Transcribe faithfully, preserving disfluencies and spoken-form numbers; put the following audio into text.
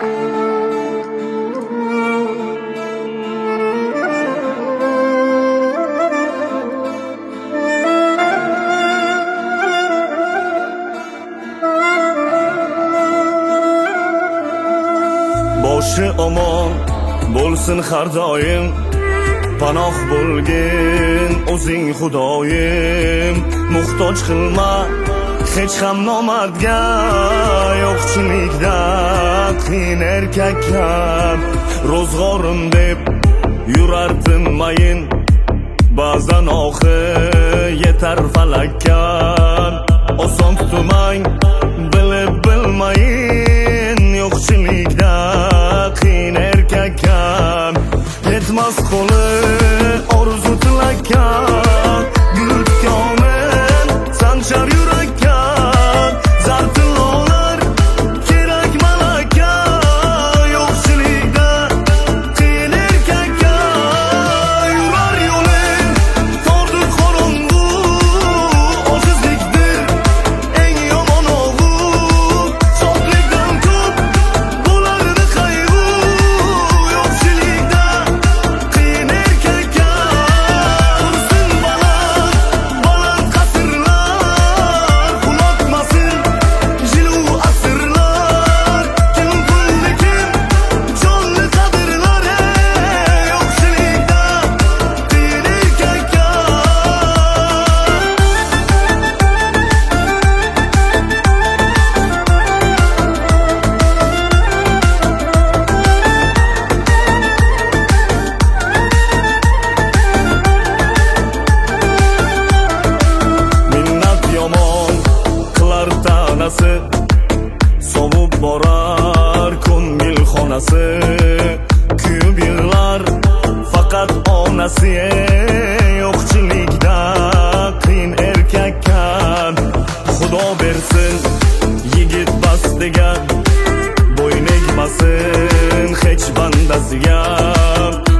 boshi omon bo'lsin har doim, panoh bo'lgin o'zing Xudoyim. Muhtoj qilma hech ham nomardga, yo'qchilikda qiyin erkaklar. Ro'zg'orim deb yurardim mayin, ba'zan oxi yetar falakka. Oson tutmang bilib bilmayin, yo'qchilikda qiyin erkakkan. Yetmas qo'li orzu tilakka, gul tikomin sanchar yurakka. Zartilolar kerak malaka, yo'qchilikda qiyin erkakka. Yurar yo'ling tordir qorong'u, ojizlikdir eng yomon og'u. Shodlikdan ko'p bo'lardi qayg'u, yo'qchilikda qiyin erkakka. Tursin baland baland qasrlar, quloqmasin jilu asrlar. Kim pulni kim jonni qadrlar, yo'qchilikda qiyin erkakka. Minnat yomon qilar tanasi, sovib borar ko'ngil xonasi. Kuyib yig'lar faqat onasi, yo'qchilikda qiyin erkakkan. Xudo bersin yigit bastiga, bo'yn egmasin hech bandasiga.